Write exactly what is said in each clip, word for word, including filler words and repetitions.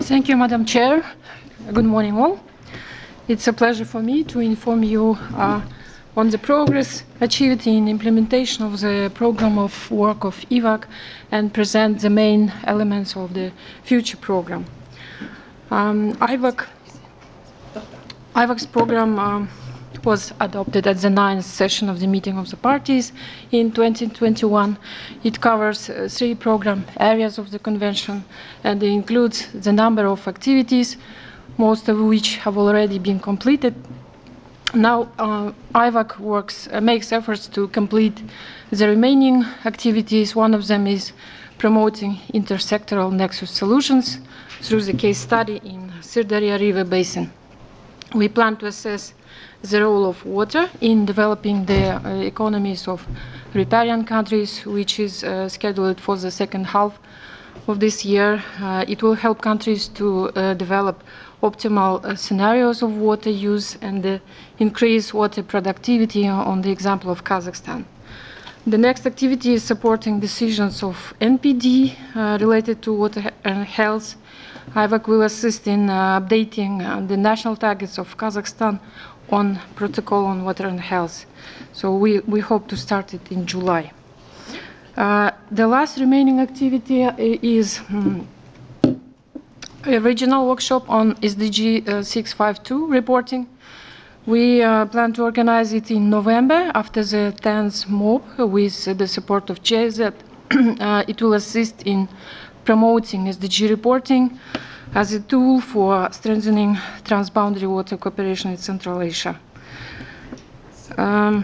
Thank you, Madam Chair. Good morning, all. It's a pleasure for me to inform you uh, on the progress achieved in implementation of the program of work of I V A C and present the main elements of the future program. Um, I V A C, I V A C's program um, was adopted at the ninth session of the meeting of the parties in twenty twenty-one. It covers uh, three program areas of the convention, and it includes the number of activities, most of which have already been completed. Now, uh, I V A C works, uh, makes efforts to complete the remaining activities. One of them is promoting intersectoral nexus solutions through the case study in Sirdarya River Basin. We plan to assess the role of water in developing the uh, economies of riparian countries, which is uh, scheduled for the second half of this year. Uh, it will help countries to uh, develop optimal uh, scenarios of water use and uh, increase water productivity on the example of Kazakhstan. The next activity is supporting decisions of N P D uh, related to water and health. I V A C will assist in uh, updating uh, the national targets of Kazakhstan on protocol on water and health. So we, we hope to start it in July. Uh, the last remaining activity is um, a regional workshop on S D G uh, six five two reporting. We uh, plan to organize it in November after the tenth MOB with uh, the support of G I Z. uh, it will assist in promoting S D G reporting as a tool for strengthening transboundary water cooperation in Central Asia. Um,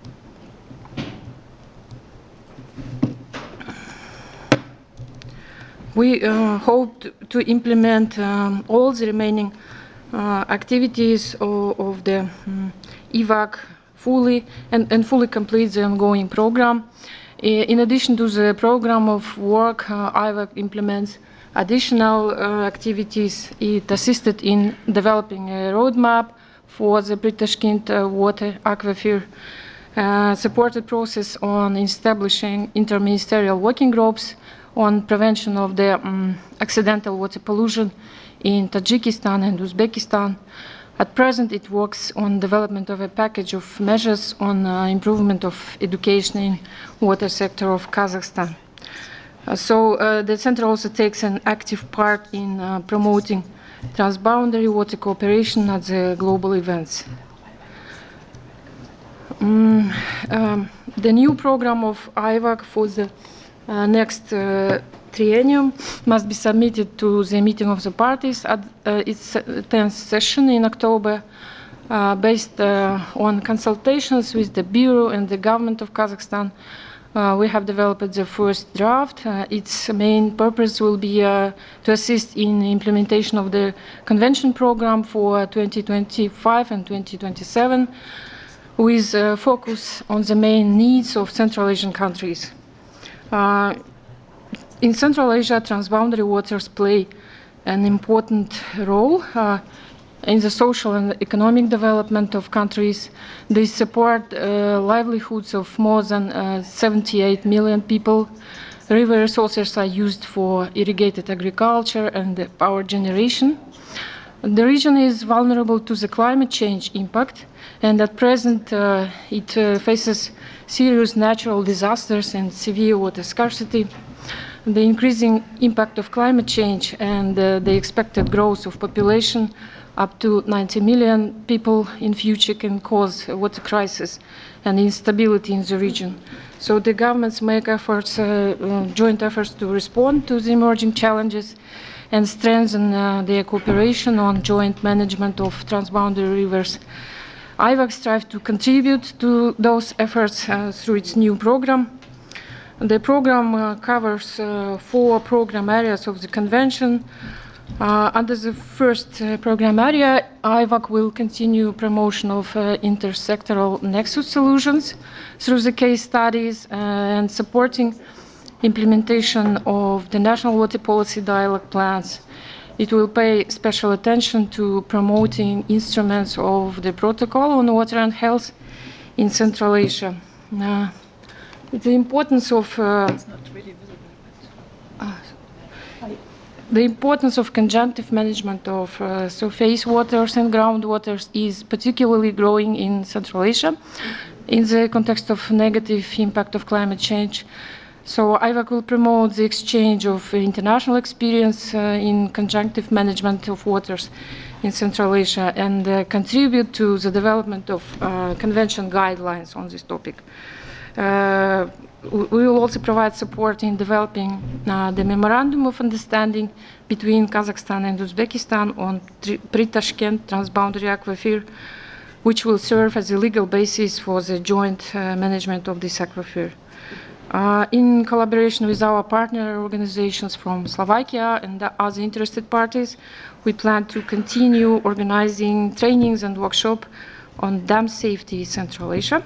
we uh, hope to, to implement um, all the remaining uh, activities of, of the um, I V A C fully and, and fully complete the ongoing program. In addition to the program of work, uh, I V A C implements additional uh, activities. It assisted in developing a roadmap for the Prit-Tashkent uh, water aquifer, uh, supported process on establishing interministerial working groups on prevention of the um, accidental water pollution in Tajikistan and Uzbekistan. At present, it works on development of a package of measures on uh, improvement of education in water sector of Kazakhstan. Uh, so uh, the center also takes an active part in uh, promoting transboundary water cooperation at the global events. Um, um, the new program of I V A C for the uh, next uh, triennium must be submitted to the meeting of the parties at uh, its tenth session in October, uh, based uh, on consultations with the Bureau and the government of Kazakhstan. Uh, we have developed the first draft. Uh, its main purpose will be uh, to assist in the implementation of the convention program for twenty twenty-five and twenty twenty-seven, with uh, focus on the main needs of Central Asian countries. Uh, in Central Asia, transboundary waters play an important role uh, in the social and economic development of countries. They support uh, livelihoods of more than uh, seventy-eight million people. River resources are used for irrigated agriculture and power generation. The region is vulnerable to the climate change impact, and at present uh, it uh, faces serious natural disasters and severe water scarcity. The increasing impact of climate change and uh, the expected growth of population up to ninety million people in future can cause a water crisis and instability in the region. So the governments make efforts, uh, uh, joint efforts to respond to the emerging challenges and strengthen uh, their cooperation on joint management of transboundary rivers. I V A C strives to contribute to those efforts uh, through its new program. The program uh, covers uh, four program areas of the convention. Uh, under the first uh, program area, I V A C will continue promotion of uh, intersectoral nexus solutions through the case studies uh, and supporting implementation of the national water policy dialogue plans. It will pay special attention to promoting instruments of the protocol on water and health in Central Asia. Uh, the importance of uh, it's not really visible, but uh, I, The importance of conjunctive management of uh, surface waters and groundwaters is particularly growing in Central Asia in the context of negative impact of climate change. So I W A C will promote the exchange of international experience uh, in conjunctive management of waters in Central Asia and uh, contribute to the development of uh, convention guidelines on this topic. Uh, we will also provide support in developing uh, the Memorandum of Understanding between Kazakhstan and Uzbekistan on pre-Tashkent transboundary aquifer, which will serve as a legal basis for the joint uh, management of this aquifer. Uh, in collaboration with our partner organizations from Slovakia and the other interested parties, we plan to continue organizing trainings and workshops on dam safety in Central Asia.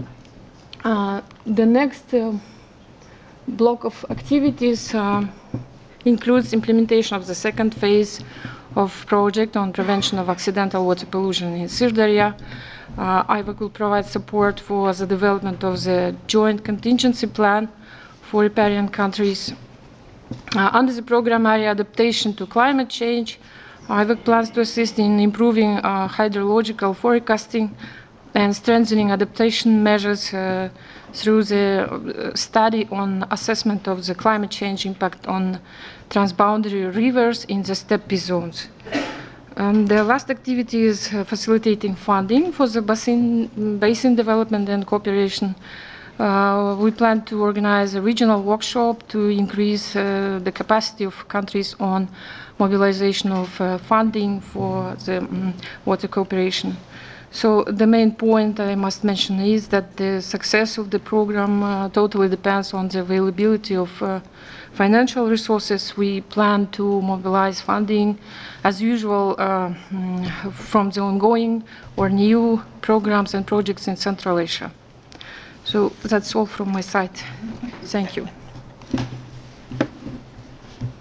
Uh, the next uh, block of activities uh, includes implementation of the second phase of project on prevention of accidental water pollution in Sirdarya. Uh, I W A C will provide support for the development of the joint contingency plan for riparian countries. Uh, under the program area adaptation to climate change, I W A C plans to assist in improving uh, hydrological forecasting and strengthening adaptation measures uh, through the uh, study on assessment of the climate change impact on transboundary rivers in the steppe zones. Um, the last activity is uh, facilitating funding for the basin, basin development and cooperation. Uh, we plan to organize a regional workshop to increase uh, the capacity of countries on mobilization of uh, funding for the um, water cooperation. So the main point I must mention is that the success of the program uh, totally depends on the availability of uh, financial resources. We plan to mobilize funding as usual uh, from the ongoing or new programs and projects in Central Asia. So that's all from my side. Thank you.